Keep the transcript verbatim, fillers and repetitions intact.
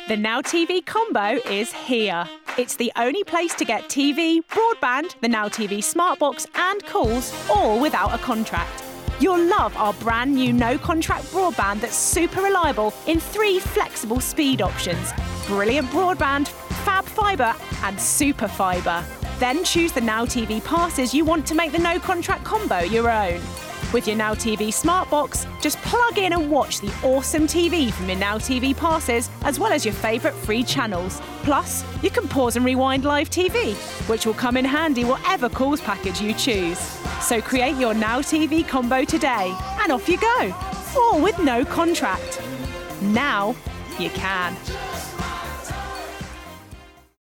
The Now T V combo is here. It's the only place to get T V, broadband, the Now T V Smart Box and calls, all without a contract. You'll love our brand new no-contract broadband that's super reliable in three flexible speed options. Brilliant broadband, Fab Fibre and Super Fibre. Then choose the Now T V passes you want to make the no-contract combo your own. With your Now T V Smart Box, just plug in and watch the awesome T V from your Now T V passes, as well as your favourite free channels. Plus, you can pause and rewind live T V, which will come in handy whatever calls package you choose. So create your Now T V combo today, and off you go, all with no contract. Now you can.